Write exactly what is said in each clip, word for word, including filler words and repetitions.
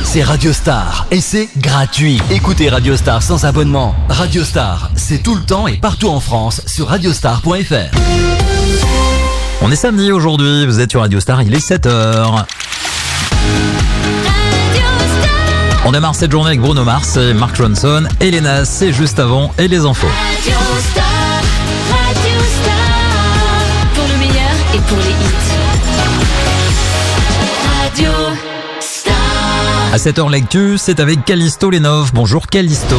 c'est Radio Star et c'est gratuit. Écoutez Radio Star sans abonnement. Radio Star, c'est tout le temps et partout en France sur radiostar point f r. On est samedi aujourd'hui, vous êtes sur Radio Star, il est sept heures. On démarre cette journée avec Bruno Mars et Mark Ronson. Elena, c'est juste avant et les infos. Radio Star, Radio Star, pour le meilleur et pour les hits. Radio Star. À sept heures l'actu, c'est avec Callisto Lenov. Bonjour Callisto.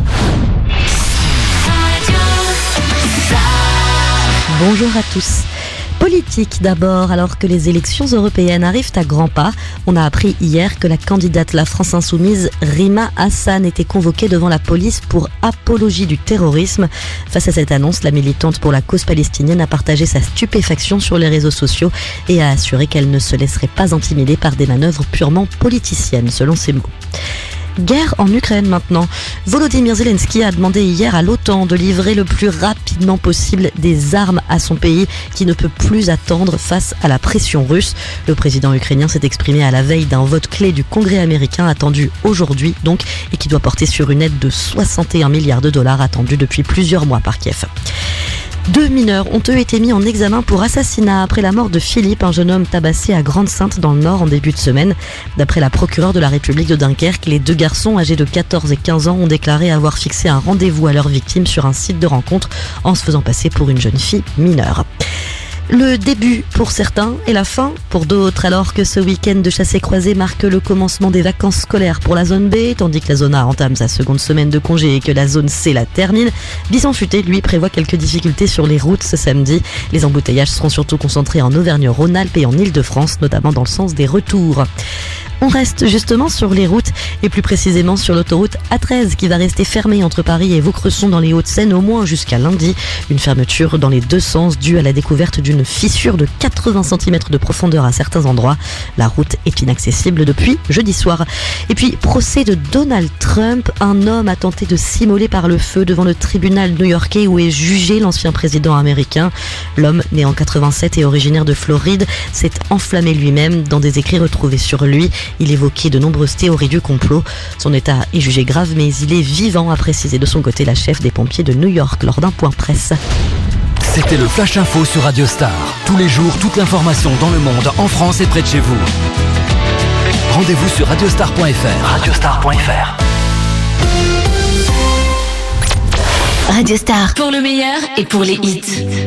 Radio Star. Bonjour à tous. Politique d'abord, alors que les élections européennes arrivent à grands pas, on a appris hier que la candidate La France Insoumise, Rima Hassan, était convoquée devant la police pour apologie du terrorisme. Face à cette annonce, la militante pour la cause palestinienne a partagé sa stupéfaction sur les réseaux sociaux et a assuré qu'elle ne se laisserait pas intimider par des manœuvres purement politiciennes, selon ses mots. Guerre en Ukraine maintenant. Volodymyr Zelensky a demandé hier à l'OTAN de livrer le plus rapidement possible des armes à son pays qui ne peut plus attendre face à la pression russe. Le président ukrainien s'est exprimé à la veille d'un vote clé du Congrès américain attendu aujourd'hui donc et qui doit porter sur une aide de soixante et un milliards de dollars attendue depuis plusieurs mois par Kiev. Deux mineurs ont eux été mis en examen pour assassinat après la mort de Philippe, un jeune homme tabassé à Grande-Synthe dans le Nord en début de semaine. D'après la procureure de la République de Dunkerque, les deux garçons âgés de quatorze et quinze ans ont déclaré avoir fixé un rendez-vous à leur victime sur un site de rencontre en se faisant passer pour une jeune fille mineure. Le début pour certains et la fin pour d'autres, alors que ce week-end de chassé-croisé marque le commencement des vacances scolaires pour la zone B, tandis que la zone A entame sa seconde semaine de congé et que la zone C la termine. Bison Futé, lui, prévoit quelques difficultés sur les routes ce samedi. Les embouteillages seront surtout concentrés en Auvergne-Rhône-Alpes et en Île-de-France, notamment dans le sens des retours. On reste justement sur les routes et plus précisément sur l'autoroute A treize qui va rester fermée entre Paris et Vaucresson dans les Hauts-de-Seine au moins jusqu'à lundi. Une fermeture dans les deux sens due à la découverte d'une fissure de quatre-vingts centimètres de profondeur à certains endroits. La route est inaccessible depuis jeudi soir. Et puis, procès de Donald Trump. Un homme a tenté de s'immoler par le feu devant le tribunal new-yorkais où est jugé l'ancien président américain. L'homme, né en quatre-vingt-sept et originaire de Floride, s'est enflammé lui-même dans des écrits retrouvés sur lui. Il évoquait de nombreuses théories du complot. Son état est jugé grave, mais il est vivant, a précisé de son côté la chef des pompiers de New York lors d'un point presse. C'était le Flash Info sur Radio Star. Tous les jours, toute l'information dans le monde, en France et près de chez vous. Rendez-vous sur radiostar point f r. radiostar point f r. Radio Star, pour le meilleur et pour les hits.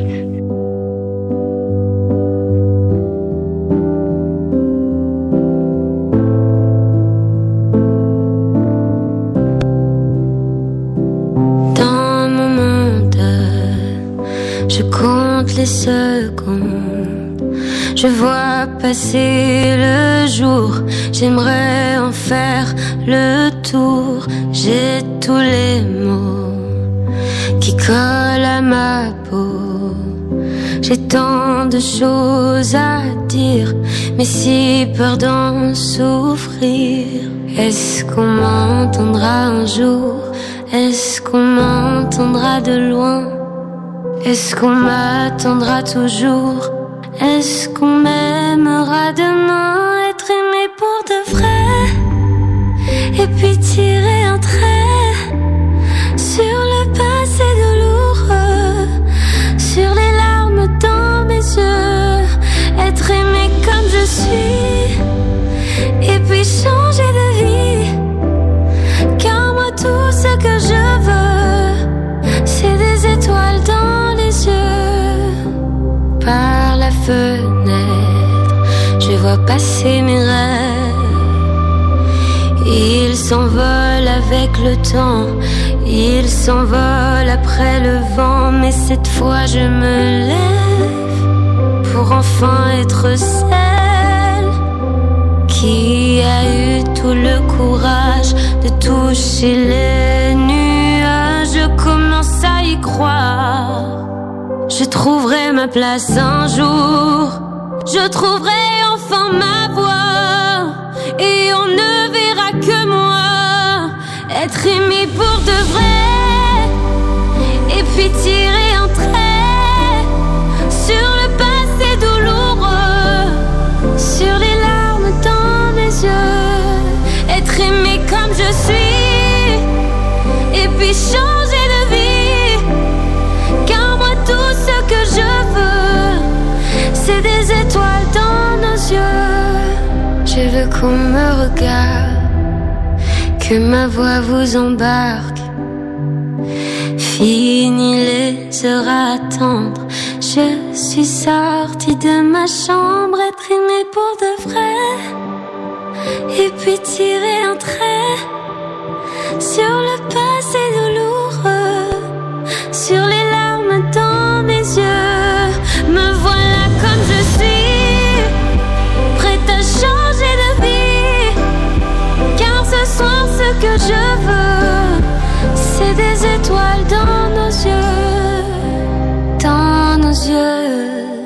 Je compte les secondes, je vois passer le jour, j'aimerais en faire le tour. J'ai tous les mots qui collent à ma peau, j'ai tant de choses à dire, mais si peur d'en souffrir. Est-ce qu'on m'entendra un jour? Est-ce qu'on m'entendra de loin? Est-ce qu'on m'attendra toujours? Est-ce qu'on m'aimera demain? Être aimé pour de vrai, et puis tirer un trait sur le passé douloureux, sur les larmes dans mes yeux. Être aimé comme je suis, et puis changer de vie. Car moi tout ce que je veux, c'est des étoiles dans les yeux. Par la fenêtre, je vois passer mes rêves. Ils s'envolent avec le temps, ils s'envolent après le vent. Mais cette fois je me lève pour enfin être celle qui a eu tout le courage de toucher les nuages. Je commence à y croire. Je trouverai ma place un jour, je trouverai enfin ma voix, et on ne verra que moi. Être aimé pour de vrai, et puis tirer un trait sur le passé douloureux, sur les larmes dans mes yeux. Être puis changer de vie. Car moi tout ce que je veux, c'est des étoiles dans nos yeux. Je veux qu'on me regarde, que ma voix vous embarque. Fini les heures à attendre, je suis sortie de ma chambre, être aimée pour de vrai, et puis tirer un trait sur le passé douloureux, sur les larmes dans mes yeux. Me voilà comme je suis, prête à changer de vie. Car ce soir ce que je veux, c'est des étoiles dans nos yeux, dans nos yeux.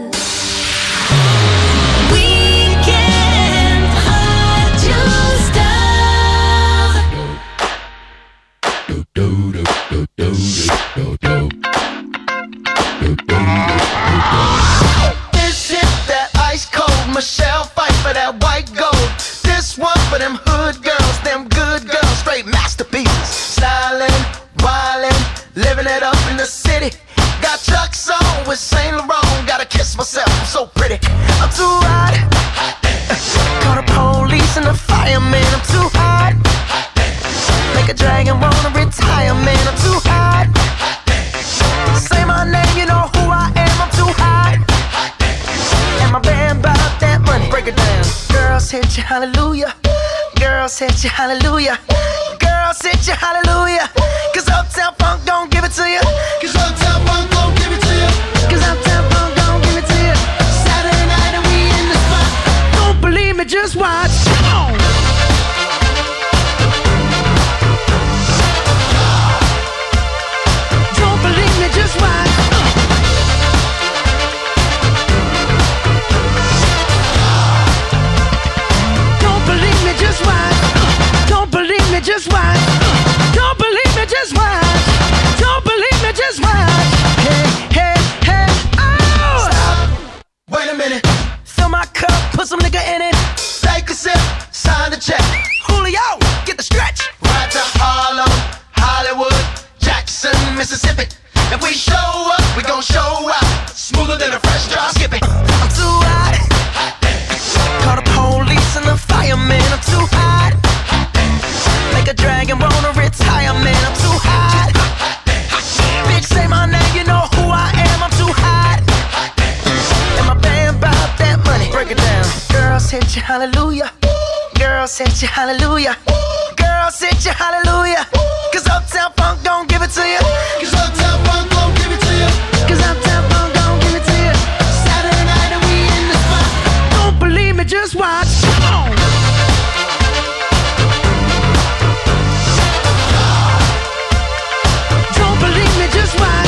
This is that ice cold Michelle fight for that white gold. This one for them hood girls, them good girls, straight masterpieces. Styling, wildin', living it up in the city. Got Chuck's on with Saint Laurent. Gotta kiss myself, I'm so pretty. I'm too hot. Call the police and the fireman. I'm too hot. Make a dragon wanna retire, man. I'm too hot. Say my name, you know who I am. I'm too hot. And my band bought that money. Break it down. Girls hit you, hallelujah. Girls hit you, hallelujah. Girls hit you, hallelujah. Cause Uptown Funk gon' give it to you. Cause Uptown Funk gon' give it to you. Cause Uptown Funk gon' give it to you. Saturday night and we in the spot. Don't believe me, just watch. Come on. Don't believe me, just watch. Don't believe me, just watch. Don't believe me, just watch. Don't believe me, just watch. Don't believe me, just watch. Hey, hey, hey, oh! Stop. Wait a minute. Fill my cup, put some nigga in it. Take a sip, sign the check. Julio, get the stretch. Right to Harlem, Hollywood, Jackson, Mississippi. If we show up, we gon' show out. Smoother than a fresh drop. Skip it. I'm too hot. Call the police and the fireman. I'm too hot. Make a dragon wanna retire, man. I'm too hot. Bitch, say my name, you know who I am. I'm too hot. And my band bought that money. Break it down. Girls hit you, hallelujah. Girls hit you, hallelujah. Girls hit you, hallelujah. Cause Uptown Funk gon' give it to you. Cause Uptown Funk gon' give it to you. Cause Uptown Funk gon' give it to you. Saturday night and we in the spot. Don't believe me, just watch. Come on. Don't believe me, just watch.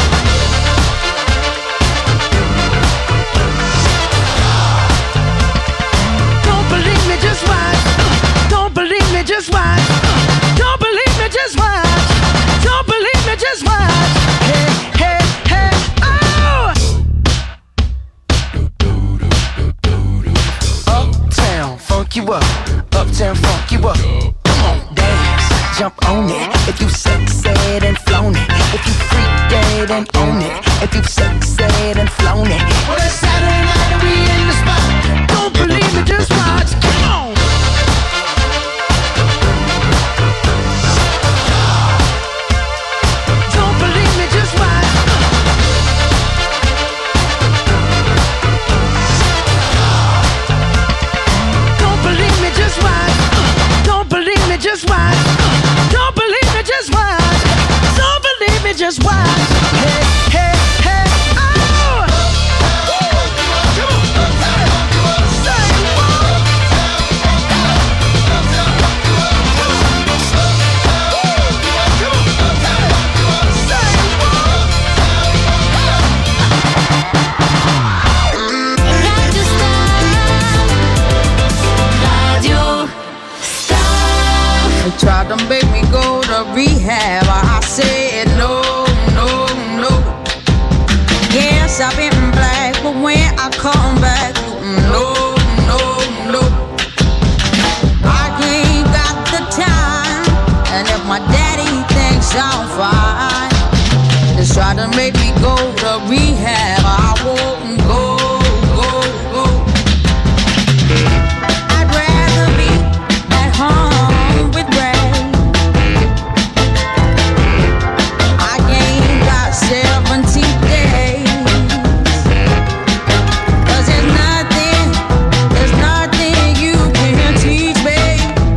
Don't believe me, just watch. Don't believe me, just watch. Don't believe me, just watch. Don't believe me, just watch. Hey, hey, hey, oh! Uptown, funk you up. Uptown, funk you up. Come on, dance, jump on it. If you succeed and flown it. If you freak dead and own it. If you succeed and flown it. Well, it's Saturday night and we in the spot. Don't believe me, just watch. Come on. Don't believe me, just watch. Don't believe me, just watch. Don't believe me, just watch. Don't believe me, just watch. Don't believe me, just watch. Hey, hey, hey, oh! Tried to make me go to rehab. I said no, no, no. Yes, I've been black, but when I come back, no, no, no. I ain't got the time, and if my daddy thinks I'm to rehab, I won't go, go, go. I'd rather be at home with Ray. I ain't got seventy days. Cause there's nothing, there's nothing you can teach me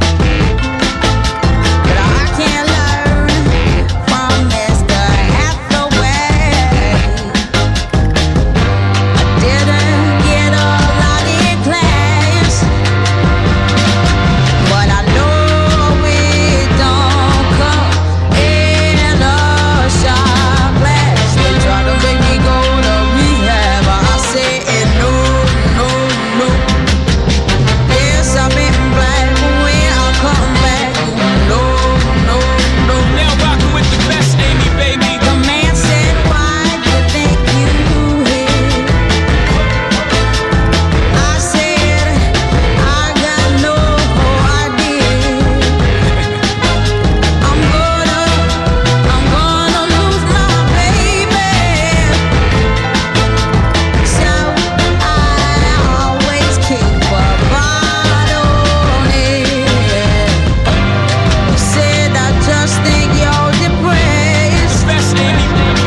that I can't learn from Mister Hathaway. I didn't get a lot in class, but I know it don't come in a shot glass. They try to make me go to rehab, I said no, no, no. Yes, I've been black, but when I come back, no, no, no. Now rockin' with the best, Amy, baby. The man said, why you think you hit? I said, I got no idea. I'm gonna, I'm gonna lose my baby. So I always keep a bottle on it. Said I just think you're depressed. Best, Amy.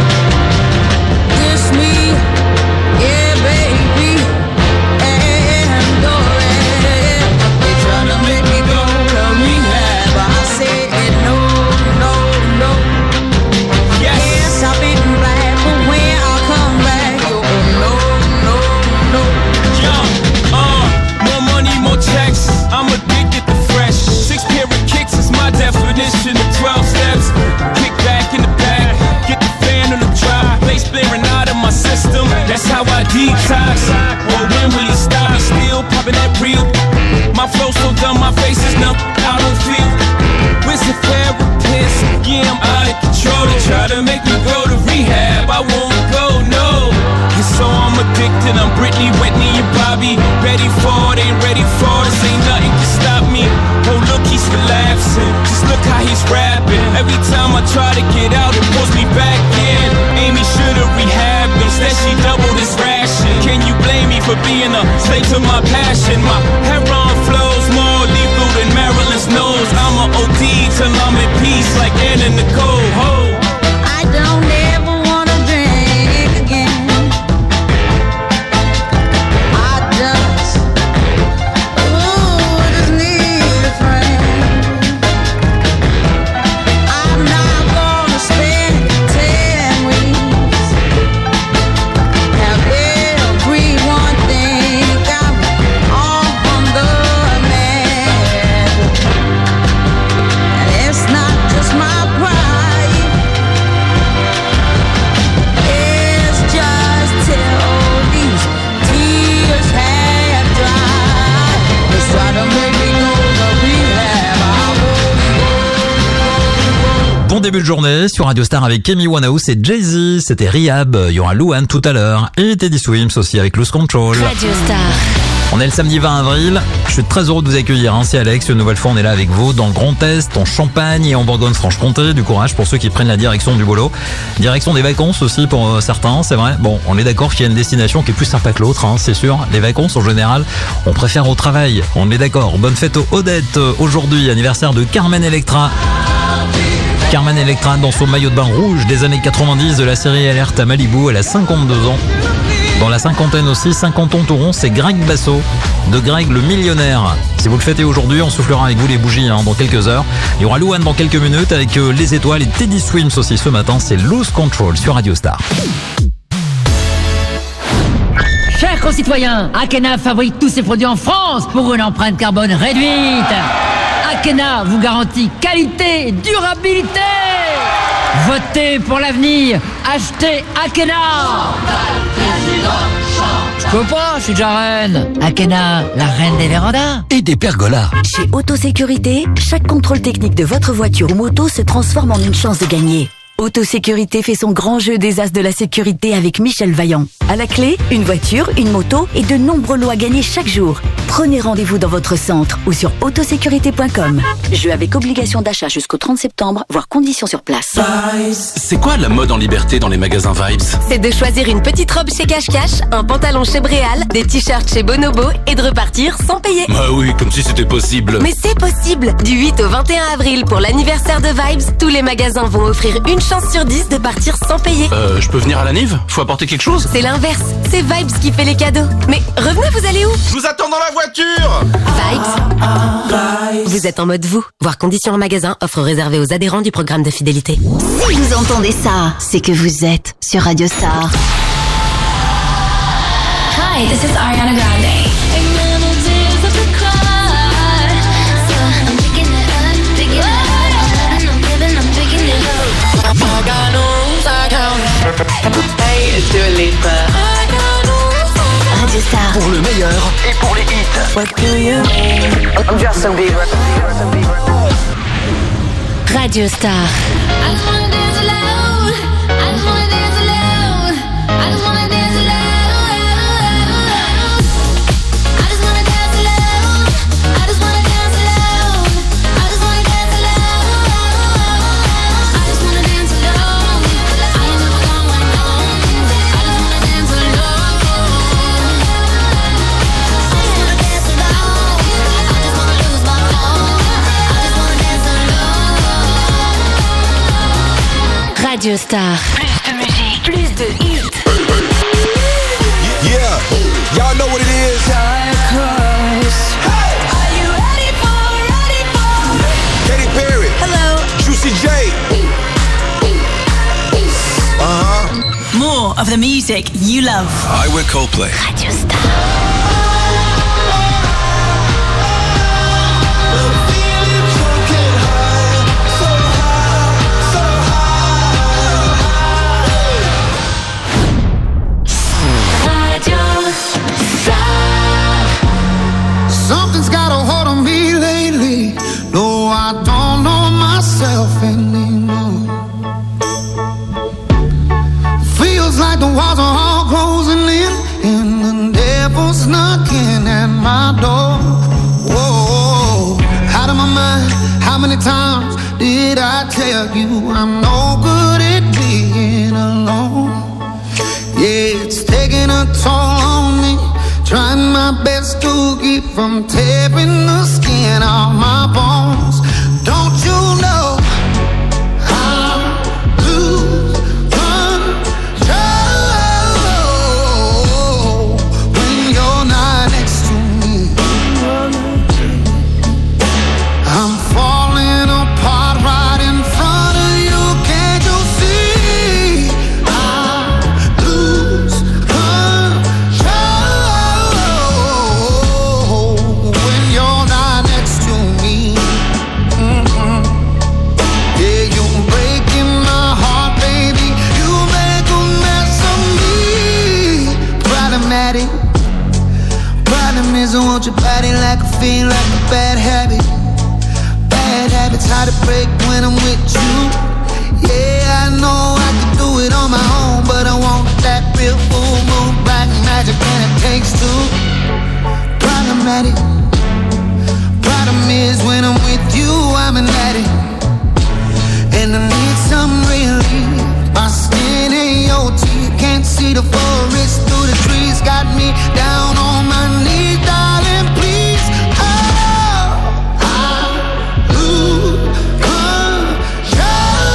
It's me, yeah, baby, and go ahead. They tryna make me go to rehab, but I said no, no, no. Yes. Yes, I've been black, but when I come back, you no, no, no. Young, uh, more money, more checks. I'm addicted to fresh. Six pair of kicks is my definition of twelve steps. Kick back in the back, get the fan on the drop. Bass blaring out of my system. That's how I detox. Well, when will he stop? He still popping that real. My flow so dumb, my face is numb. I don't feel. Where's the therapist? Yeah, I'm out of control. They try to make me go to rehab. I won't go, no. And so I'm addicted. I'm Britney, Whitney, and Bobby. Ready for it, ain't ready for this. Ain't nothing can stop me. Oh, look, he's relapsing. Just look how he's rapping. Every time I try to get out, it pulls me back in. Amy should've rehabbed. Instead, she doubled his ration. Can you blame me for being a slave to my passion? My heroin flows more lethal than Marilyn's nose. I'm a O D till I'm in peace, like Anna Nicole. Ho. I don't ever wanna drink again. I just, ooh, just need a friend. I'm not gonna spend ten weeks. Have everyone think I'm on the map. And it's not just my pride. It's just till these tears have dried. It's trying to make me go to rehab. I won't Bon début de journée sur Radio Star avec Amy Winehouse et Jay-Z. C'était Rehab. Il y aura Louane tout à l'heure. Et Teddy Swims aussi avec Lose Control. Radio Star. On est le samedi vingt avril. Je suis très heureux de vous accueillir. Hein. C'est Alex. Une nouvelle fois, on est là avec vous dans le Grand Est, en Champagne et en Bourgogne-Franche-Comté. Du courage pour ceux qui prennent la direction du boulot. Direction des vacances aussi pour euh, certains, c'est vrai. Bon, on est d'accord qu'il y a une destination qui est plus sympa que l'autre, hein, c'est sûr. Les vacances, en général, on préfère au travail. On est d'accord. Bonne fête aux Odette. Aujourd'hui, anniversaire de Carmen Electra. Carmen Electra dans son maillot de bain rouge des années quatre-vingt-dix de la série Alerte à Malibu. Elle a cinquante-deux ans. Dans la cinquantaine aussi, cinquante ans tout rond, c'est Greg Basso, de Greg le millionnaire. Si vous le fêtez aujourd'hui, on soufflera avec vous les bougies hein, dans quelques heures. Il y aura Louane dans quelques minutes avec euh, les étoiles et Teddy Swims aussi ce matin. C'est Lose Control sur Radio Star. Chers concitoyens, Akena fabrique tous ses produits en France pour une empreinte carbone réduite. Akena vous garantit qualité et durabilité. Votez pour l'avenir. Achetez Akena. Je peux pas, je suis déjà reine. Akena, la reine des vérandas. Et des pergolas. Chez Autosécurité, chaque contrôle technique de votre voiture ou moto se transforme en une chance de gagner. Autosécurité fait son grand jeu des as de la sécurité avec Michel Vaillant. À la clé, une voiture, une moto et de nombreux lots à gagner chaque jour. Prenez rendez-vous dans votre centre ou sur autosécurité point com. Jeu avec obligation d'achat jusqu'au trente septembre, voire conditions sur place. C'est quoi la mode en liberté dans les magasins Vibes? C'est de choisir une petite robe chez Cache Cache, un pantalon chez Bréal, des t-shirts chez Bonobo et de repartir sans payer. Bah oui, comme si c'était possible. Mais c'est possible. Du huit au vingt et un avril pour l'anniversaire de Vibes, tous les magasins vont offrir une chance sur dix de partir sans payer. Euh, je peux venir à la Nive? Faut apporter quelque chose? C'est l'inverse. C'est Vibes qui fait les cadeaux. Mais revenez, vous allez où? Je vous attends dans la voiture. Vibes. Vous êtes en mode vous. Voir conditions en magasin, offre réservée aux adhérents du programme de fidélité. Si vous entendez ça, c'est que vous êtes sur Radio Star. Hi, this is Ariana Grande. Hey, it's Dua Lipa. Radio Star. Pour le meilleur et pour les hits. What do you mean? I'm Justin Bieber. Radio Star. I just wanna dance alone. I just wanna dance alone. I just wanna dance alone. I just wanna dance alone. I just wanna dance alone. I just wanna dance alone. I just wanna dance alone. I ain't never going home. I just wanna dance alone. I just wanna dance alone. I just wanna lose my phone. I just wanna dance alone. Radio Star. Plus de musique, plus de hits. Yeah, y'all know what it is. Hey, are you ready for, ready for? Katy Perry. Hello. Juicy J. Uh-huh. More of the music you love. I wear Coldplay. Radio Star. Something's got a hold on me lately. No, I don't know myself anymore. Feels like the walls are all closing in, and the devil's knocking at my door. Whoa, out of my mind. How many times did I tell you I'm no good at being alone? Yeah, it's taking a toll on me. Trying my best to keep from tearing the skin off my bones. Don't you know I lose control when you're not next to me? I'm falling apart right in front of you. Can't you see? I lose control when you're not next to me. Mm-mm. Yeah, you're breaking my heart, baby. You make a mess of me. Problematic. Problem is I want your body like I feel like a bad habit. Bad habits hard to break when I'm with you. Yeah, I know I can do it on my own, but I want that real full moon black magic, and it takes two. Problematic. Problem is when I'm with you, I'm an addict, and I need some relief. My skin ain't O T, can't see the forest through the trees. Got me down on my knees, darling, please. Oh, I lose control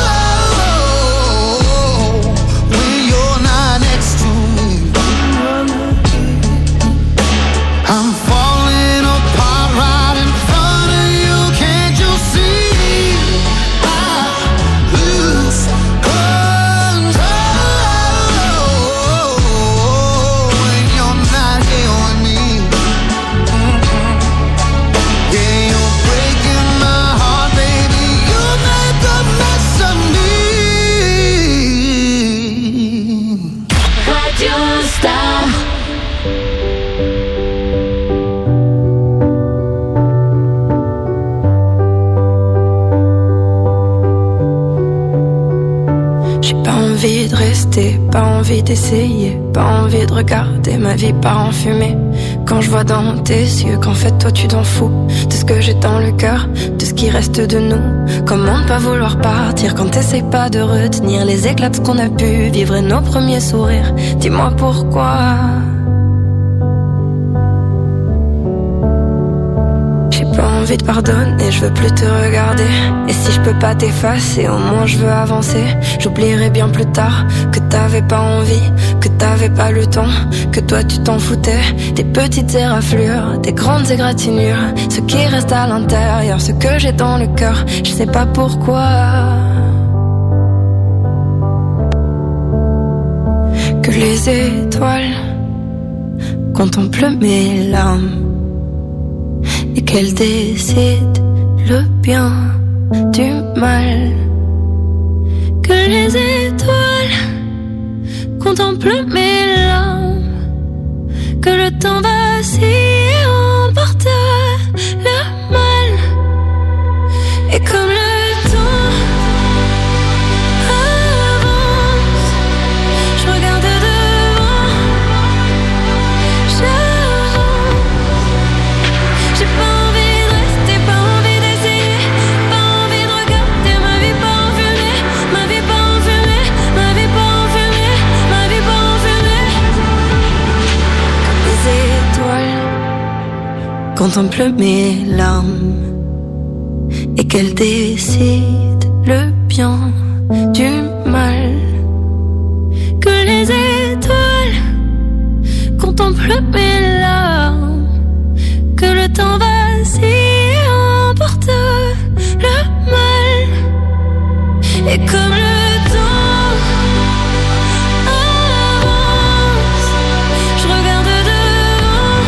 when you're not next to me. I'm falling apart right in front of you. Can't you see? I lose control when you're not here with me. d'écouter, pas envie d'essayer, pas envie de regarder ma vie part en fumée. Quand je vois dans tes yeux qu'en fait toi tu t'en fous de ce que j'ai dans le cœur, de ce qui reste de nous. Comment ne pas vouloir partir quand t'essayes pas de retenir les éclats de ce qu'on a pu vivre et nos premiers sourires. Dis-moi pourquoi. J'ai pas envie de pardonner, je veux plus te regarder. Et si je peux pas t'effacer, au moins je veux avancer. J'oublierai bien plus tard que t'avais pas envie, que t'avais pas le temps, que toi tu t'en foutais. Des petites éraflures, des grandes égratignures, ce qui reste à l'intérieur, ce que j'ai dans le cœur, je sais pas pourquoi. Que les étoiles contemplent mes larmes et qu'elles décident le bien du mal. Que les étoiles contemplent mes larmes, que le temps vacille et emporte le mal. Et comme le temps avance, je regarde devant, j'avance. J'ai pas envie de rester, pas envie d'essayer, pas envie de regarder ma vie pas en fumée, ma vie pas en fumée, ma vie pas en fumée, ma vie pas en fumée. Comme les étoiles contemplent mes larmes et qu'elles décident le bien du mal. Que les étoiles contemplent mes larmes, que le temps vacille et emporte le mal. Et comme le temps avance, je regarde devant,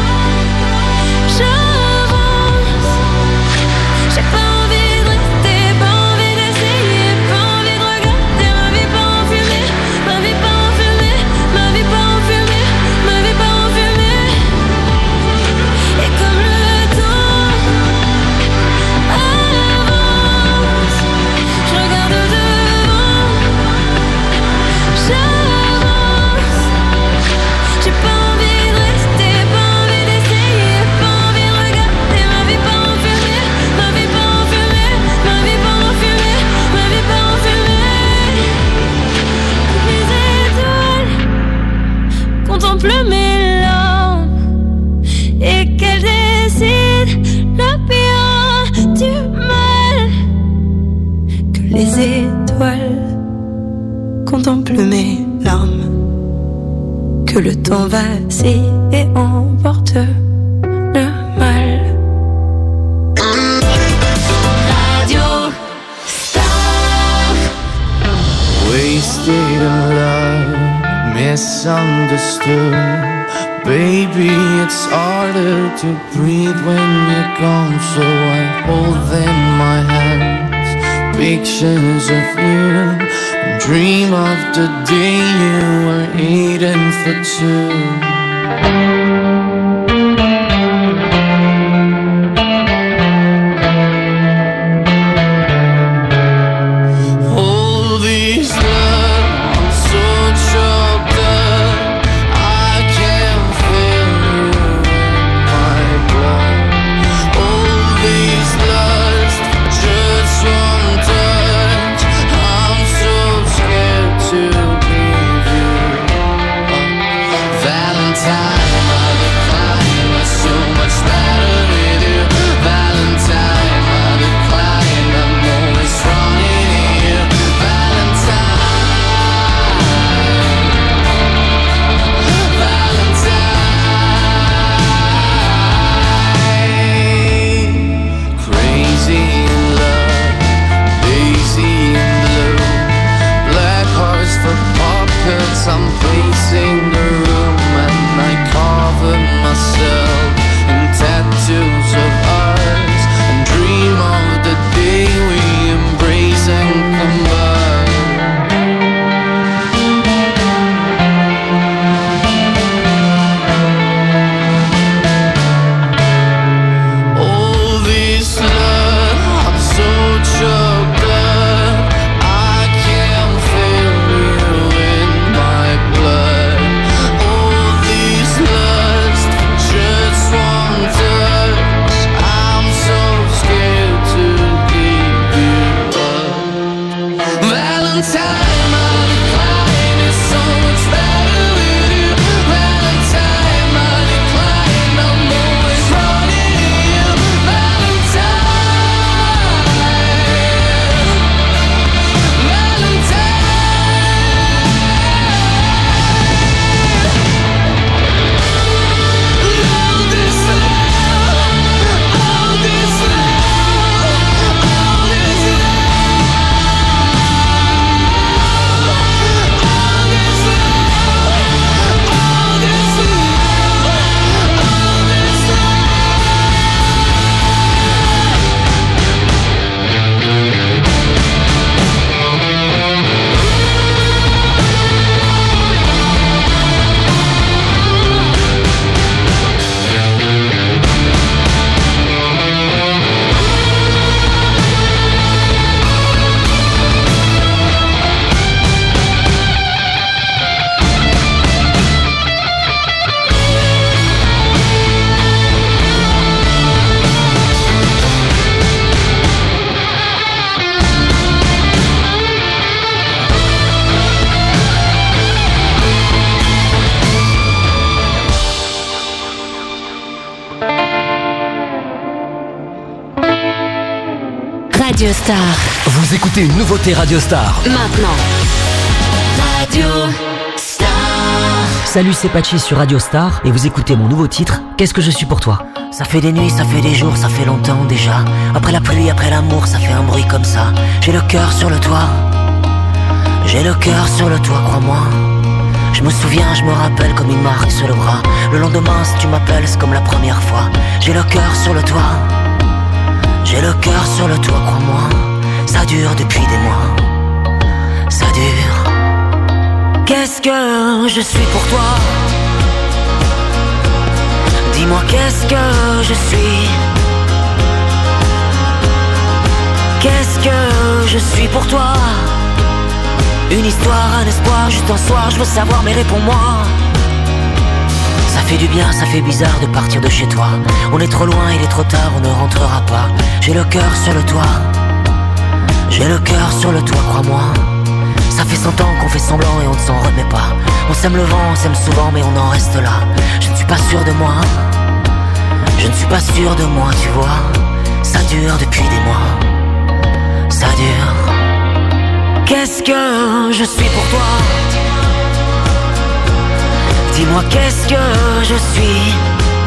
j'avance. J'ai pas envie de rester, pas envie d'essayer, pas envie de regarder ma vie pas en fumée, ma vie pas en fumée, ma vie pas en fumée, ma vie pas en fumée. Et comme le temps avance, je regarde devant, j'avance. J'ai pas envie de rester, pas envie d'essayer, pas envie de regarder ma vie pas en fumée, ma vie pas en fumée, ma vie pas en fumée, ma vie pas en fumée. Les étoiles contemplent mes larmes et qu'elles décident le bien du mal. Que les étoiles contemplent mes larmes, que le temps vacille et emporte le mal. Radio Star. Wasted in love, misunderstood. Baby, it's harder to breathe when you're gone, so I hold in my hands pictures of you and dream of the day you were eating for two. All these love, I'm so choked up, I can't feel you in my blood. All these lust, just one touch, I'm so scared to give you a Valentine. Radio Star. Vous écoutez une nouveauté Radio Star. Maintenant. Radio Star. Salut, c'est Pachi sur Radio Star et vous écoutez mon nouveau titre, Qu'est-ce que je suis pour toi. Ça fait des nuits, ça fait des jours, ça fait longtemps déjà. Après la pluie, après l'amour, ça fait un bruit comme ça. J'ai le cœur sur le toit. J'ai le cœur sur le toit, crois-moi. Je me souviens, je me rappelle comme une marque sur le bras. Le lendemain, si tu m'appelles, c'est comme la première fois. J'ai le cœur sur le toit. J'ai le cœur sur le toit, crois-moi. Ça dure depuis des mois. Ça dure. Qu'est-ce que je suis pour toi? Dis-moi qu'est-ce que je suis. Qu'est-ce que je suis pour toi? Une histoire, un espoir, juste un soir, je veux savoir mais réponds-moi. Ça fait du bien, ça fait bizarre de partir de chez toi. On est trop loin, il est trop tard, on ne rentrera pas. J'ai le cœur sur le toit. J'ai le cœur sur le toit, crois-moi. Ça fait cent ans qu'on fait semblant et on ne s'en remet pas. On sème le vent, on sème souvent mais on en reste là. Je ne suis pas sûr de moi. Je ne suis pas sûr de moi, tu vois. Ça dure depuis des mois. Ça dure. Qu'est-ce que je suis pour toi? Dis-moi qu'est-ce que je suis.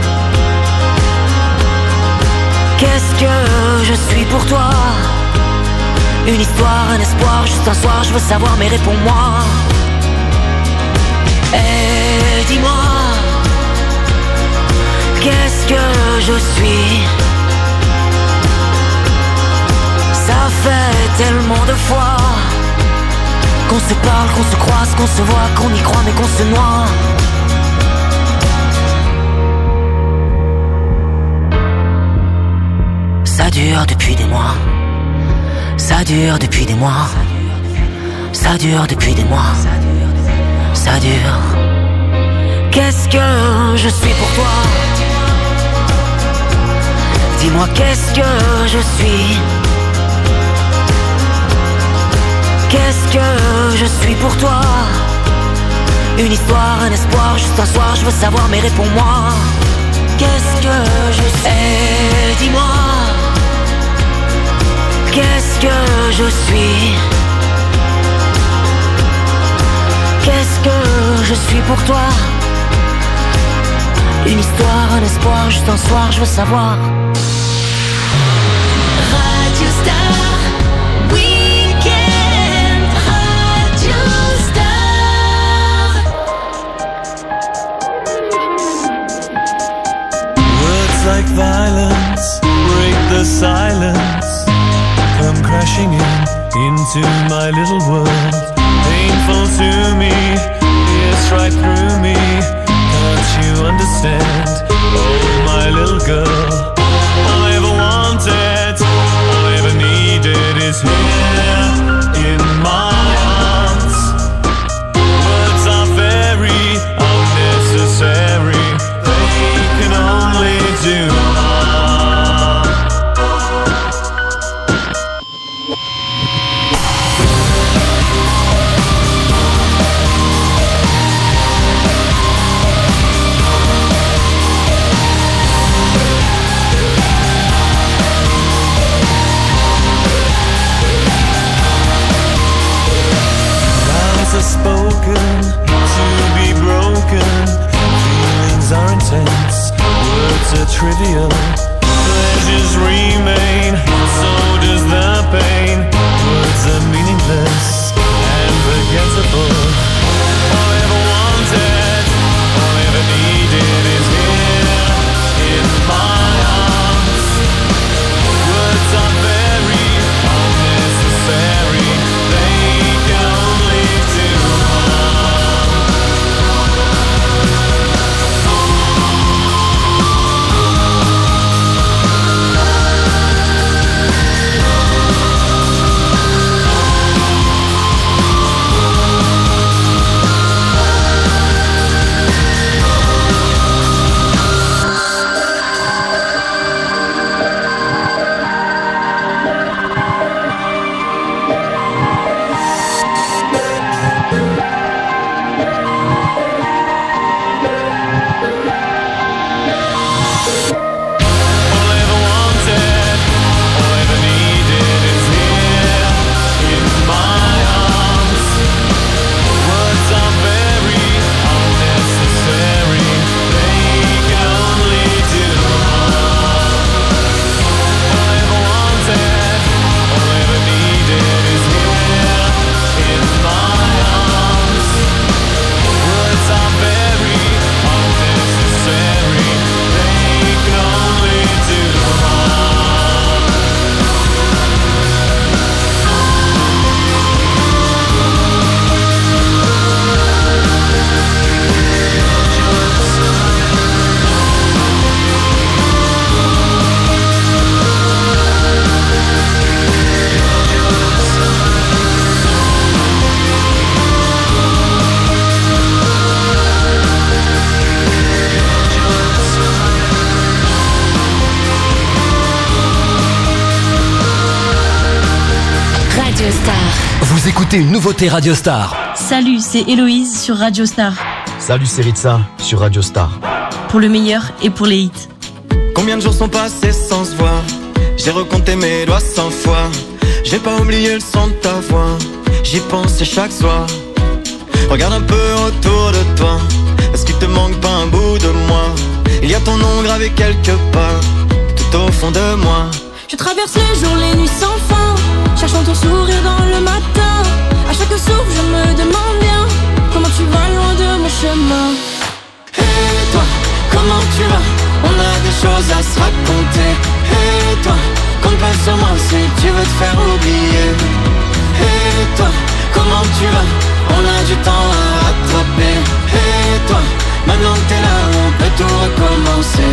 Qu'est-ce que je suis pour toi? Une histoire, un espoir, juste un soir, je veux savoir mais réponds-moi. Et dis-moi, qu'est-ce que je suis? Ça fait tellement de fois qu'on se parle, qu'on se croise, qu'on se voit, qu'on y croit mais qu'on se noie. Ça dure depuis des mois. Ça dure depuis des mois. Ça dure depuis des mois. Ça dure. Qu'est-ce que je suis pour toi? Dis-moi qu'est-ce que je suis. Qu'est-ce que je suis pour toi? Une histoire, un espoir, juste un soir, je veux savoir mais réponds-moi. Qu'est-ce que je suis? Et dis-moi, qu'est-ce que je suis? Qu'est-ce que je suis pour toi? Une histoire, un espoir, juste un soir, je veux savoir. Radio Star Weekend. Radio Star. Words like violence break the silence. Come crashing in into my little world. Painful to me, pierce right through me. Can't you understand? Oh, my little girl. All I ever wanted, all I ever needed is here in my arms. Words are very unnecessary. They can only do harm. Are spoken to be broken. Feelings are intense, words are trivial. Pleasures remain, so does the pain. Words are meaningless and forgettable. All I ever wanted, all I ever needed is here in my arms. Words are very unnecessary. They can only do écoutez une nouveauté Radio Star. Salut, c'est Héloïse sur Radio Star. Salut, c'est Ritza sur Radio Star. Pour le meilleur et pour les hits. Combien de jours sont passés sans se voir? J'ai recompté mes doigts cent fois. J'ai pas oublié le son de ta voix. J'y pense chaque soir. Regarde un peu autour de toi. Est-ce qu'il te manque pas un bout de moi? Il y a ton nom gravé quelque part, tout au fond de moi. Je traverse les jours, les nuits sans fin, cherchant ton sourire dans le matin. À chaque souffle, je me demande bien comment tu vas loin de mon chemin. Et toi, comment tu vas? On a des choses à se raconter. Et toi, compte pas sur moi si tu veux te faire oublier. Et toi, comment tu vas? On a du temps à rattraper. Et toi, maintenant que t'es là, on peut tout recommencer.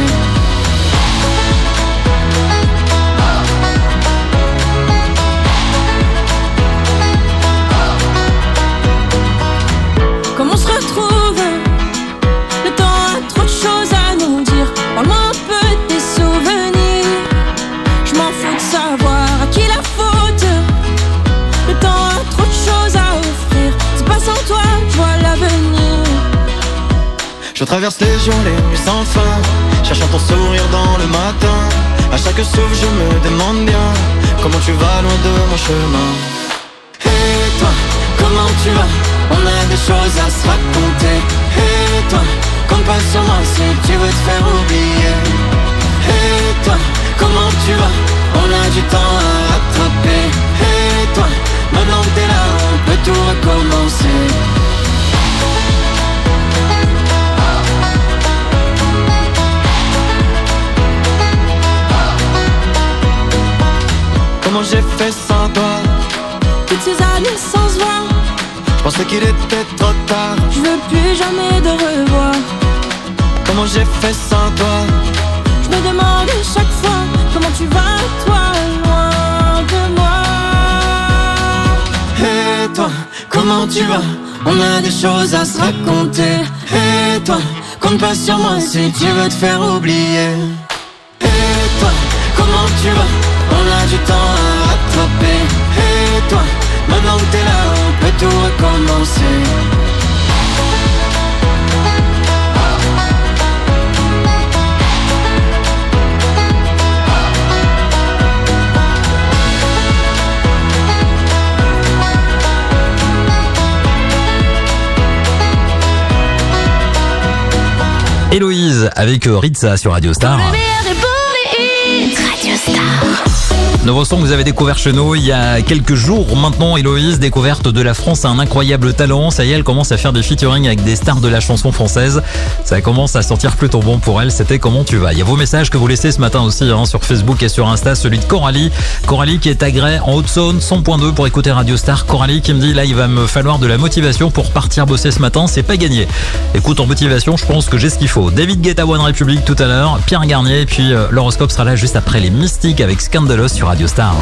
Comme on se retrouve, le temps a trop de choses à nous dire. Parle-moi un peu de tes souvenirs. Je m'en fous de savoir à qui la faute. Le temps a trop de choses à offrir. C'est pas sans toi, je vois l'avenir. Je traverse les jours, les nuits sans fin, cherchant ton sourire dans le matin. À chaque souffle, je me demande bien comment tu vas loin de mon chemin. Et toi, comment tu vas? On a des choses à se raconter. Et toi, compte pas sur moi si tu veux te faire oublier. Et toi, comment tu vas? On a du temps à rattraper. Et toi, maintenant que t'es là, on peut tout recommencer. Comment j'ai fait sans toi? Toutes ces années sans se voir, je pensais qu'il était trop tard. je veux plus jamais de revoir. Comment j'ai fait sans toi? Je me demande chaque fois comment tu vas, toi, loin de moi. Et toi, comment tu vas? On a des choses à se raconter. Et toi, compte pas sur moi si tu veux te faire oublier. Et toi, comment tu vas? On a du temps à rattraper. Et toi, maintenant que t'es là, on peut tout recommencer. Héloïse avec Ritza sur Radio Star. Le meilleur est pour les hits. Radio Star. Nouveau son que vous avez découvert chez nous il y a quelques jours maintenant. Héloïse, découverte de la France, a un incroyable talent. Ça y est, elle commence à faire des featuring avec des stars de la chanson française. Ça commence à sortir plutôt bon pour elle. C'était Comment tu vas? Il y a vos messages que vous laissez ce matin aussi hein, sur Facebook et sur Insta. Celui de Coralie. Coralie qui est à Grès en Haute-Saône, cent point deux pour écouter Radio Star. Coralie qui me dit là il va me falloir de la motivation pour partir bosser ce matin. C'est pas gagné. Écoute, en motivation, je pense que j'ai ce qu'il faut. David Guetta, One Republic tout à l'heure. Pierre Garnier et puis euh, l'horoscope sera là juste après les Mystiques avec Scandalous sur Radio Star.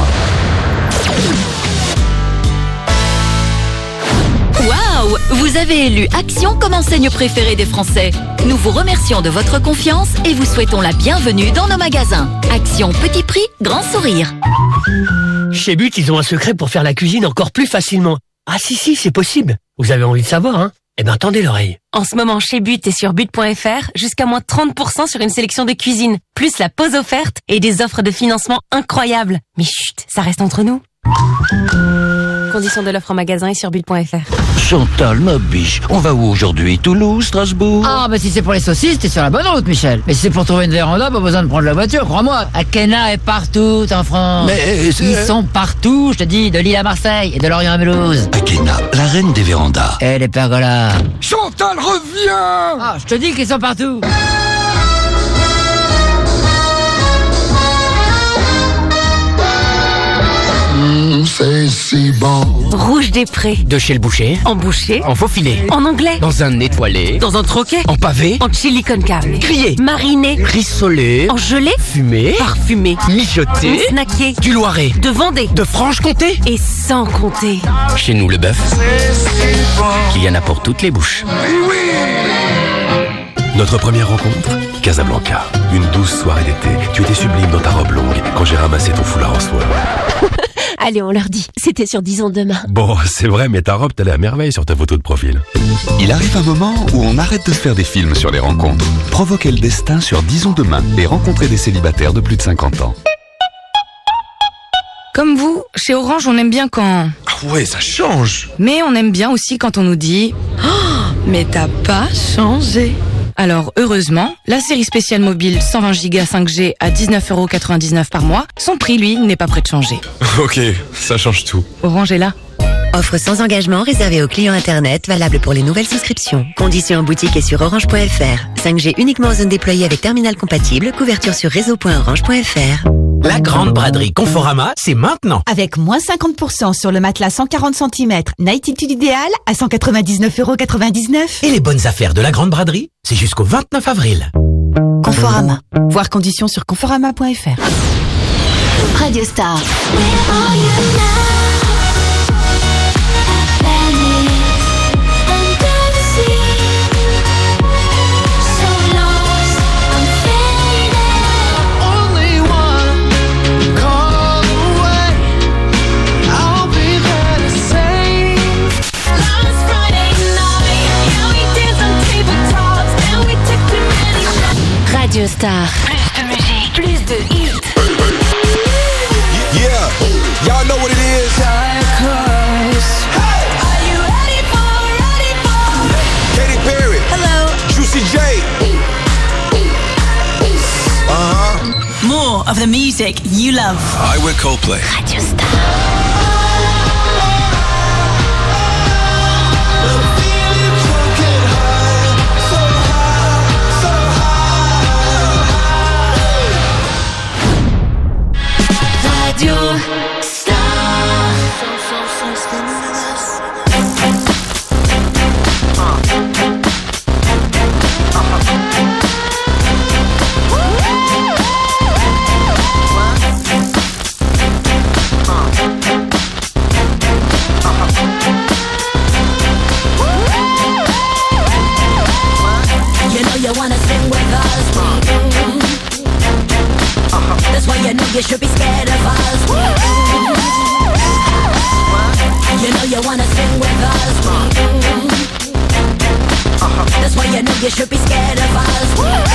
Waouh! Vous avez élu Action comme enseigne préférée des Français. Nous vous remercions de votre confiance et vous souhaitons la bienvenue dans nos magasins. Action petit prix, grand sourire. Chez But, ils ont un secret pour faire la cuisine encore plus facilement. Ah si, si, c'est possible. Vous avez envie de savoir, hein? Eh ben, tendez l'oreille. En ce moment, chez But et sur but point f r, jusqu'à moins trente pour cent sur une sélection de cuisine, plus la pause offerte et des offres de financement incroyables. Mais chut, ça reste entre nous. Conditions de l'offre en magasin et sur but point f r. Chantal, ma biche, on va où aujourd'hui? Toulouse, Strasbourg? Ah, bah si c'est pour les saucisses, t'es sur la bonne route, Michel. Mais si c'est pour trouver une véranda, pas besoin de prendre la voiture, crois-moi. Akena est partout en France. Mais c'est... Ils sont partout, je te dis, de Lille à Marseille et de Lorient à Mulhouse. Akena, la reine des vérandas. Et les pergolas. Chantal, reviens! Ah, je te dis qu'ils sont partout. Mmh, c'est si bon. Rouge des Prés. De chez le boucher. En boucher. En faux filet. En anglais. Dans un étoilé. Dans un troquet. En pavé. En chili con carne. Grillé. Mariné. Rissolé. En gelée. Fumé. Parfumé. Mijoté. Snacké. Du Loiret. De Vendée. De Franche-Comté. Et sans compter. Chez nous, le bœuf. Qu'il y en a pour toutes les bouches. Notre première rencontre, Casablanca. Une douce soirée d'été. Tu étais sublime dans ta robe longue quand j'ai ramassé ton foulard en soie. Allez, on leur dit. C'était sur Disons Demain. Bon, c'est vrai, mais ta robe, t'allait à merveille sur ta photo de profil. Il arrive un moment où on arrête de se faire des films sur les rencontres. Provoquez le destin sur Disons Demain et rencontrez des célibataires de plus de cinquante ans. Comme vous, chez Orange, on aime bien quand... Ah ouais, ça change. Mais on aime bien aussi quand on nous dit oh, mais t'as pas changé. Alors, heureusement, la série spéciale mobile cent vingt giga cinq G à dix-neuf euros quatre-vingt-dix-neuf par mois, son prix, lui, n'est pas prêt de changer. Ok, ça change tout. Orange est là. Offre sans engagement réservée aux clients Internet, valable pour les nouvelles souscriptions. Conditions en boutique et sur orange point f r. cinq G uniquement en zone déployée avec terminal compatible, couverture sur réseau point orange point f r. La grande braderie Conforama, c'est maintenant. Avec moins cinquante pour cent sur le matelas cent quarante centimètres Nightitude idéal à cent quatre-vingt-dix-neuf euros quatre-vingt-dix-neuf. Et les bonnes affaires de la grande braderie, c'est jusqu'au vingt-neuf avril. Conforama. Voir conditions sur conforama point f r. Radio Star. Radio Star. Plus de musique, plus de hits. Yeah, y'all know what it is. Hey, are you ready for, ready for? Katy Perry. Hello. Juicy J. Uh-huh. More of the music you love. I wear Coldplay. Radio Star. Radio Star. You know you wanna sing with us. That's why you know you should be scared of us. You know you wanna sing with us. That's why you know you should be scared of us.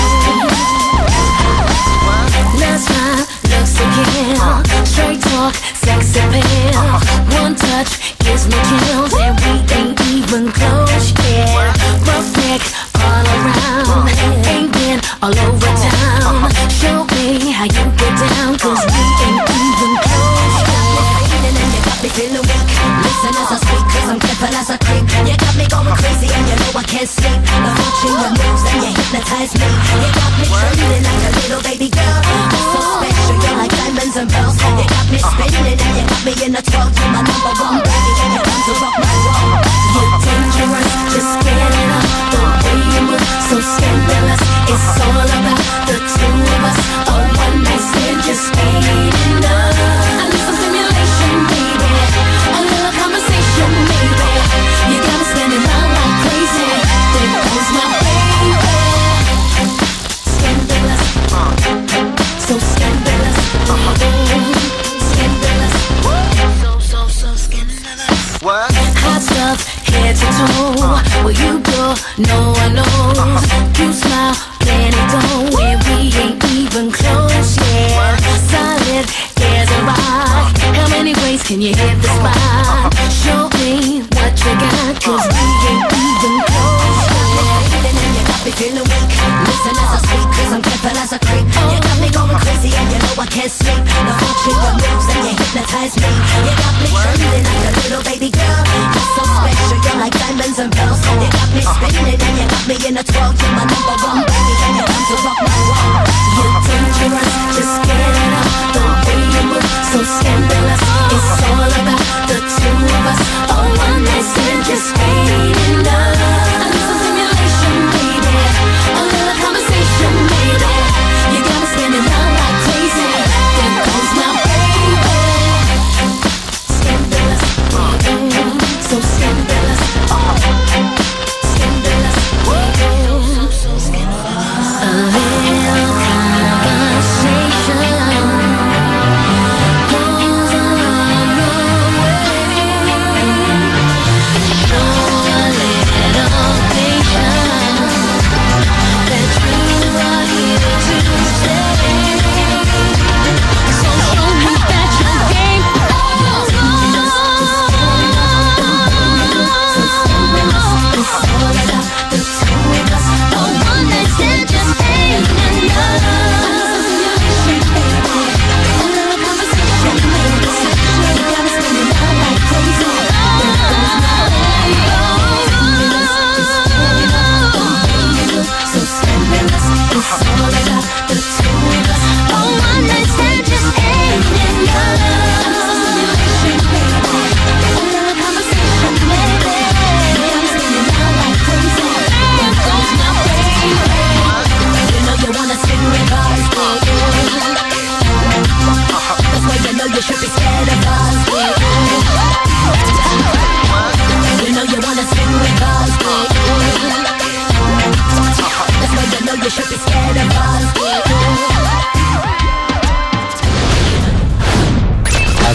That's my looks to kill. Straight talk, sex appeal. One touch gives me chills, and we ain't even close yet. Roughneck all around, ain't been all over town. Show me how you get down, cause we ain't even close yet. And you got me feeling weak. Listen as I speak, cause I'm careful as I creep. You got me going crazy and you know I can't sleep. I'm watching your moves and you hypnotize me. You got me trembling like a little baby girl. You're so special, you're like diamonds and pearls. You got me spinning and you got me in a twirl. You're my number one baby and you come to rock my world. You're dangerous, just get it up. The way you move, so scandalous. It's all about the two of us. A one night stand just ain't enough. I need some stimulation, baby. A little conversation, maybe. You got me standing around like crazy. There goes my baby. Scandalous, so scandalous, scandalous, so so so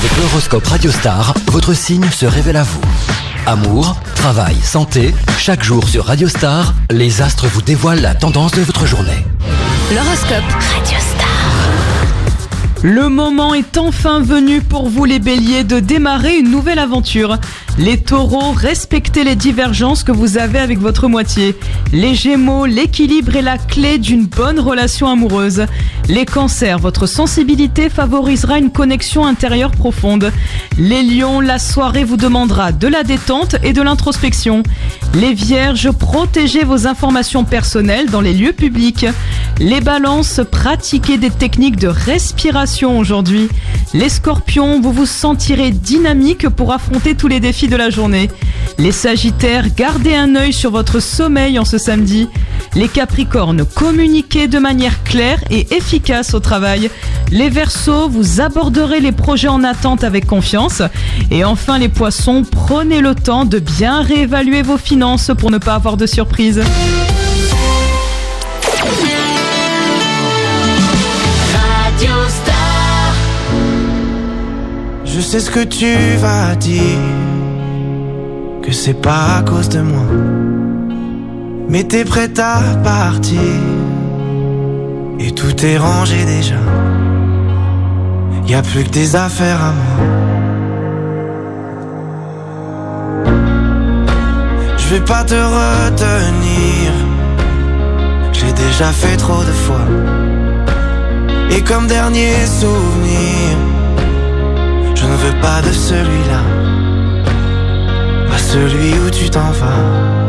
Avec l'horoscope Radiostar, votre signe se révèle à vous. Amour, travail, santé, chaque jour sur Radiostar, les astres vous dévoilent la tendance de votre journée. L'horoscope Radiostar. Le moment est enfin venu pour vous les béliers de démarrer une nouvelle aventure. Les taureaux, respectez les divergences que vous avez avec votre moitié. Les gémeaux, l'équilibre est la clé d'une bonne relation amoureuse. Les cancers, votre sensibilité favorisera une connexion intérieure profonde. Les lions, la soirée vous demandera de la détente et de l'introspection. Les vierges, protégez vos informations personnelles dans les lieux publics. Les balances, pratiquez des techniques de respiration aujourd'hui. Les scorpions, vous vous sentirez dynamique pour affronter tous les défis de la journée. Les sagittaires, gardez un œil sur votre sommeil en ce samedi. Les capricornes, communiquez de manière claire et efficace au travail. Les verseaux, vous aborderez les projets en attente avec confiance. Et enfin les poissons, prenez le temps de bien réévaluer vos finances pour ne pas avoir de surprises. Je sais ce que tu vas dire, que c'est pas à cause de moi, mais t'es prête à partir, et tout est rangé déjà. Y a plus que des affaires à moi. Je vais pas te retenir, j'ai déjà fait trop de fois. Et comme dernier souvenir, je ne veux pas de celui-là, pas celui où tu t'en vas.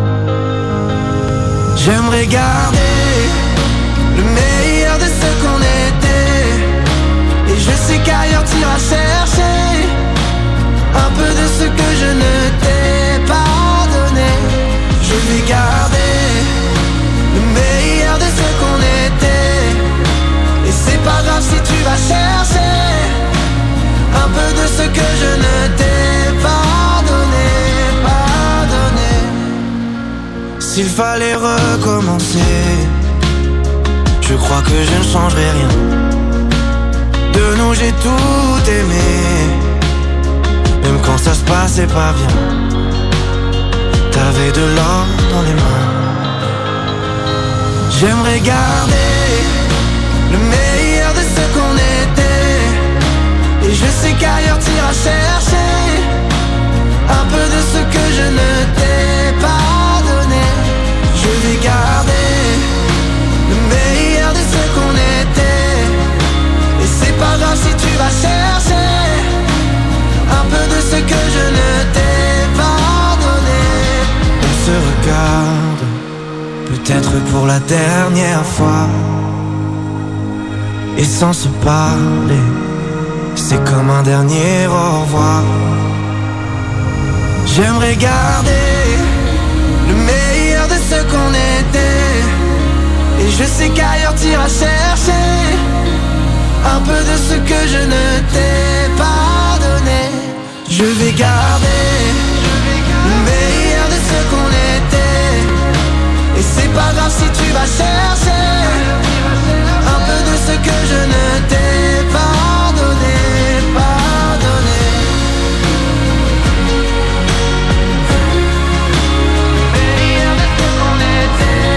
J'aimerais garder le meilleur de ce qu'on était, et je sais qu'ailleurs t'iras chercher un peu de ce que je ne t'ai pas donné. Je vais garder le meilleur de ce qu'on était, et c'est pas grave si tu vas chercher un peu de ce que je ne t'ai pas donné, pas donné. S'il fallait recommencer, je crois que je ne changerai rien. De nous j'ai tout aimé, même quand ça se passait pas bien. T'avais de l'or dans les mains. J'aimerais garder le meilleur de ce qu'on était, et je sais qu'ailleurs t'iras chercher un peu de ce que je ne t'ai pas donné. Je vais garder le meilleur de ce qu'on était, et c'est pas grave si tu vas chercher un peu de ce que je ne t'ai pas donné. On se regarde, peut-être pour la dernière fois, et sans se parler, c'est comme un dernier au revoir. J'aimerais garder le meilleur de ce qu'on était, et je sais qu'ailleurs t'iras chercher un peu de ce que je ne t'ai pas donné. Je vais garder le meilleur de ce qu'on était, et c'est pas grave si tu vas chercher un peu de ce que je ne t'ai pas donné, pas donné. Meilleur de ce qu'on était,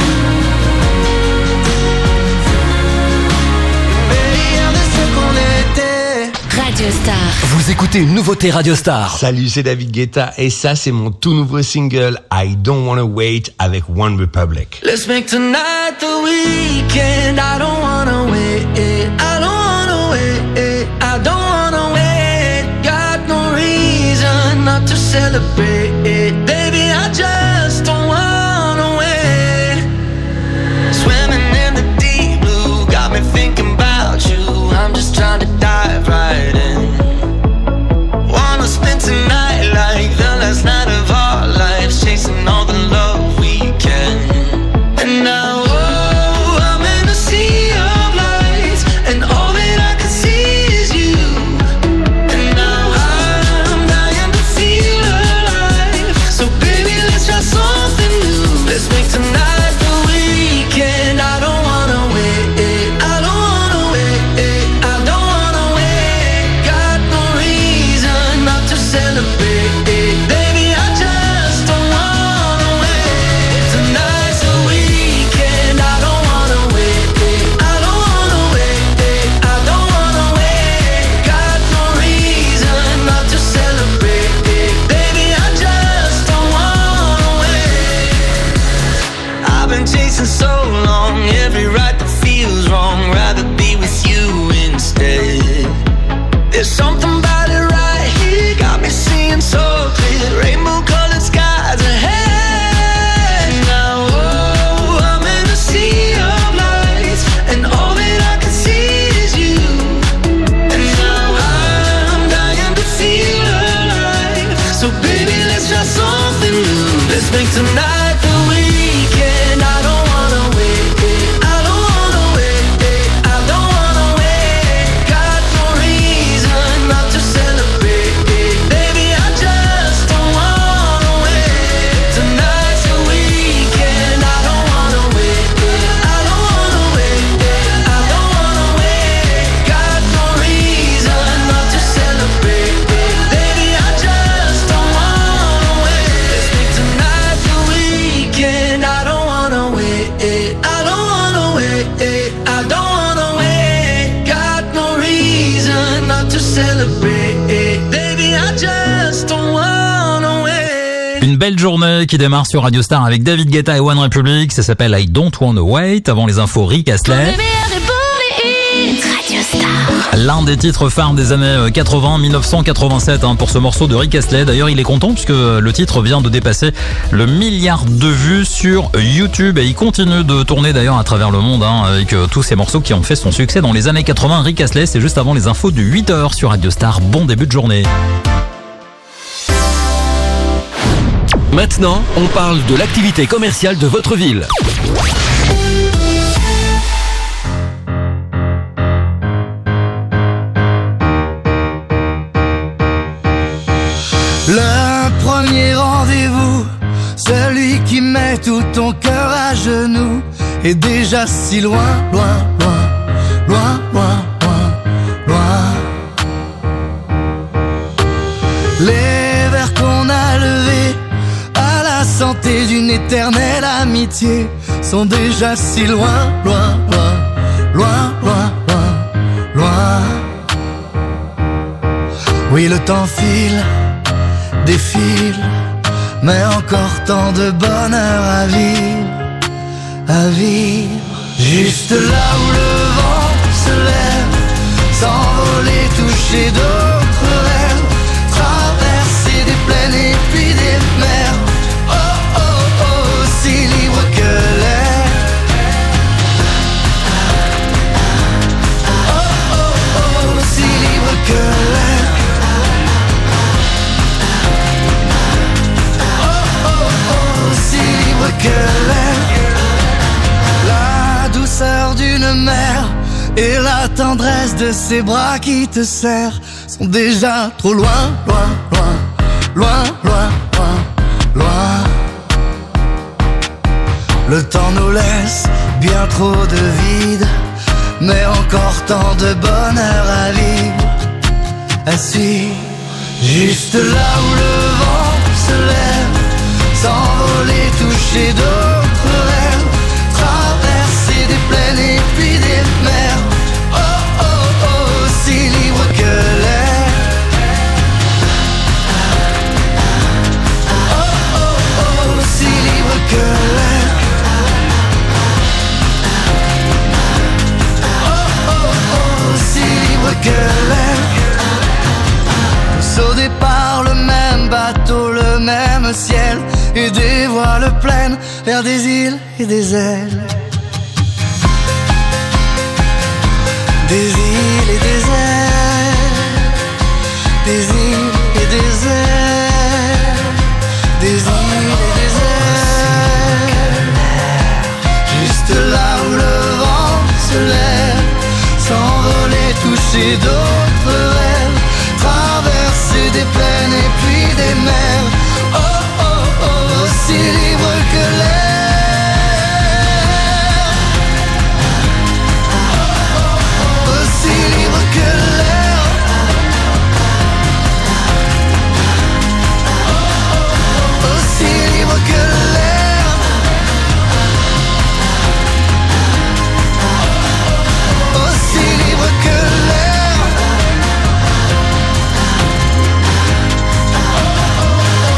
meilleur de ce qu'on était. Radio Star. Vous écoutez une nouveauté Radiostar. Salut, c'est David Guetta et ça c'est mon tout nouveau single I Don't Wanna Wait avec One Republic. Let's make tonight the weekend. I don't wanna wait, I don't wanna wait, I don't wanna wait. Got no reason not to celebrate, baby, I just don't wanna wait. Swimming in the deep blue, got me thinking about you. I'm just trying to dive right in. Wanna spend tonight like the last night of our lives, chasing all the love we can. And now, oh, I'm in a sea of lights, and all that I can see is you. And now I'm dying to feel alive. celebrate. Baby, I just don't wanna wait. Une belle journée qui démarre sur Radio Star avec David Guetta et One Republic. Ça s'appelle I Don't Wanna Wait. Avant les infos, Rick Astley. L'un des titres phares des années quatre-vingts, dix-neuf cent quatre-vingt-sept hein, pour ce morceau de Rick Astley. D'ailleurs, il est content puisque le titre vient de dépasser le milliard de vues sur YouTube et il continue de tourner d'ailleurs à travers le monde hein, avec tous ces morceaux qui ont fait son succès dans les années quatre-vingts. Rick Astley, c'est juste avant les infos de huit heures sur Radio Star. Bon début de journée. Maintenant, on parle de l'activité commerciale de votre ville. Le premier rendez-vous, celui qui met tout ton cœur à genoux, est déjà si loin, loin, loin, loin, loin, loin, loin. Les verres qu'on a levés à la santé d'une éternelle amitié sont déjà si loin, loin, loin, loin, loin, loin, loin. Oui, le temps file, défile, mais encore tant de bonheur à vivre, à vivre. Juste là où le vent se lève, s'envoler, toucher d'autres rêves, traverser des plaines et puis des mers. Oh oh oh, aussi libre que l'air. Oh oh oh, aussi libre que l'air. Aussi libre que l'air. La douceur d'une mère et la tendresse de ses bras qui te serrent sont déjà trop loin, loin, loin, loin, loin, loin, loin. Le temps nous laisse bien trop de vide, mais encore tant de bonheur à vivre, à suivre. Juste là où le vent se lève, s'envoler, toucher d'autres rêves, traverser des plaines et puis des mers. Oh oh oh, aussi libre que l'air. Oh oh oh, aussi libre que l'air. Oh oh oh, aussi libre que l'air. Au départ, le même bateau, le même ciel, et des voiles pleines vers des îles et des ailes. Des îles et des ailes, des îles et des ailes, des îles et des ailes. Juste là où le vent se lève, s'envoler, toucher d'autres rêves, traverser des plaines et puis des mers. Oh oh oh, aussi libre que l'air. Aussi libre que l'air. Aussi libre que l'air. Aussi libre que l'air.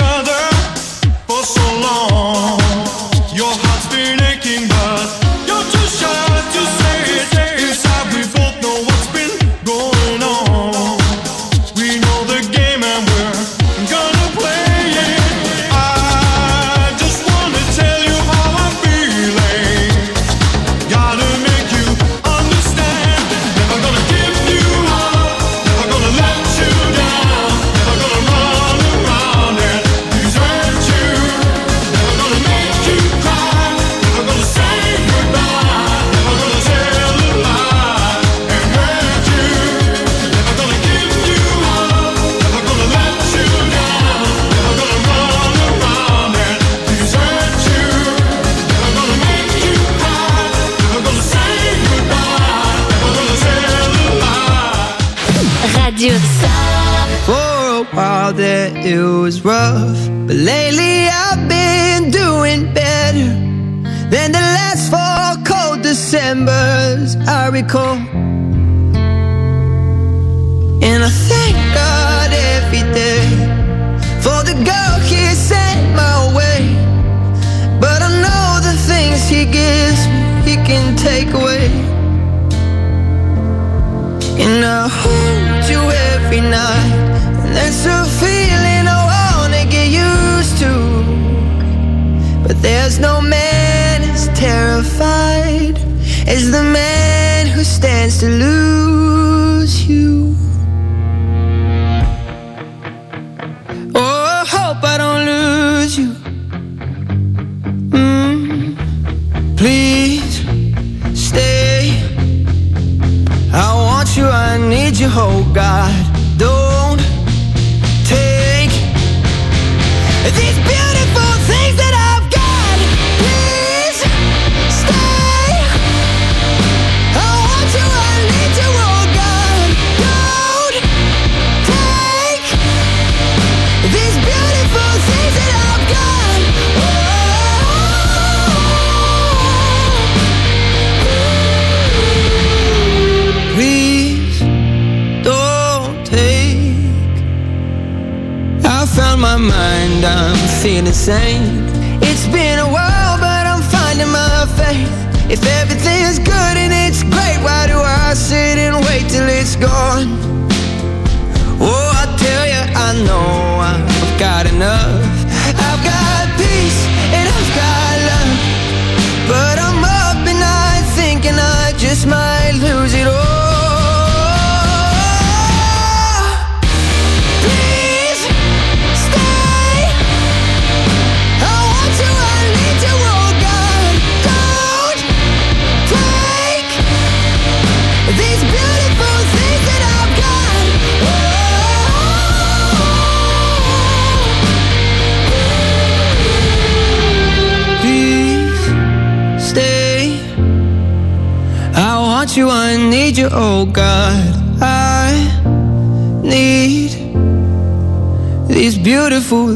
other for so long. Your heart's been aching, but you're too shy to say it. Inside we both know what's been going on. We know the game and we're gonna play it. I just wanna tell you how I'm feeling. Gotta make you understand. Never gonna give you up. Never gonna let you down. Never gonna run around and desert you. Never gonna make you cry. Never gonna say goodbye. Never gonna tell a lie and hurt you. Never gonna give you up. Never gonna let you down. Never gonna run around and desert you. Never gonna make you cry. Never gonna say goodbye. Never gonna tell a lie. Radio Star. For a while there it was rough, but lately I've been doing better than the last four cold Decembers I recall. And I thank God every day for the girl He sent my way. But I know the things He gives me He can take away. And I hold you every night, and that's a feeling I wanna get used to. But there's no man as terrified as the man who stands to lose you. Oh, I hope I don't lose you. Mm, please stay. I want you, I need you, oh God. Don't take these beautiful things that I've got. Please stay. I want you, I need you, oh God. Don't take these beautiful things that I've got. Please don't take. I found my mind, I'm feeling sane. It's been a while, but I'm finding my faith. If everything is good and it's great, why do I sit and wait till it's gone? Oh, I tell you, I know I've got enough. I've got peace and I've got love, but I'm up and I thinking I just might lose it all. Please stay. I want you, I need you, oh God. Don't take these beautiful things that I've got. Please stay. I want you, I need you, oh God. I need these beautiful